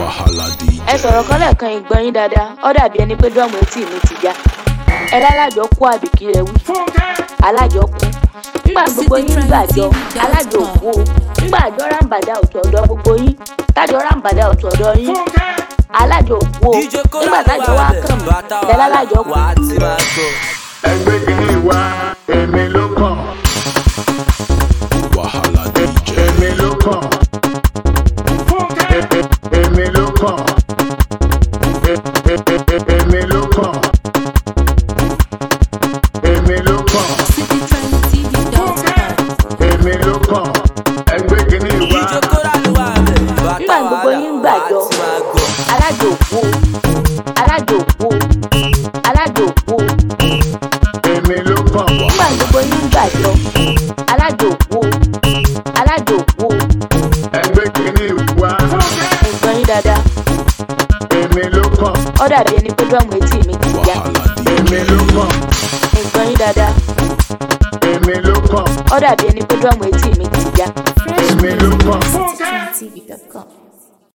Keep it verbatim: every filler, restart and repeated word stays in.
ẹ sọ̀rọ̀ kan lẹ́ẹ̀kan ìgbọ́n yín dáadáa ó dàbí ẹni pé dọ́ọ̀mù etí mi ti já ẹ lálájọ kú àbíkí rẹ wí alájọ kú nígbà gbogbo yín gbàjọ alájọ òkú o nígbà àjọ rámbàdà ọ̀tọ̀ ọ̀dọ̀ gbogbo yín tájọ rámbàdà ọ̀tọ̀ ọ̀dọ̀ yín alájọ òkú o nígbà tájọ wá kàn mí ẹ lálájọ kú. ẹgbẹ́ kìíní wá èmi ló kàn Wahala D J. èmi ló kàn èmi ló kàn èmi ló kàn èmi ló kàn èmi ló kàn ẹgbẹ́ kìíní wá. nígbà gbogbo yín gbàjọ alájọ òkú o alájọ òkú o alájọ òkú o èmi ló kàn nígbà gbogbo yín gbàjọ alájọ òkú o alájọ òkú o ẹgbẹ́ kìíní wá ìgbọ́n yín dáadáa èmi ló kàn ó dàbí ẹni pé dọ́ọ̀mù etí mi ti já èmi ló kàn ìgbọ́n yín dáadáa èmi ló kàn ó dàbí ẹni pé dọ́ọ̀mù etí mi ti já. èmi ló kàn. T V dot com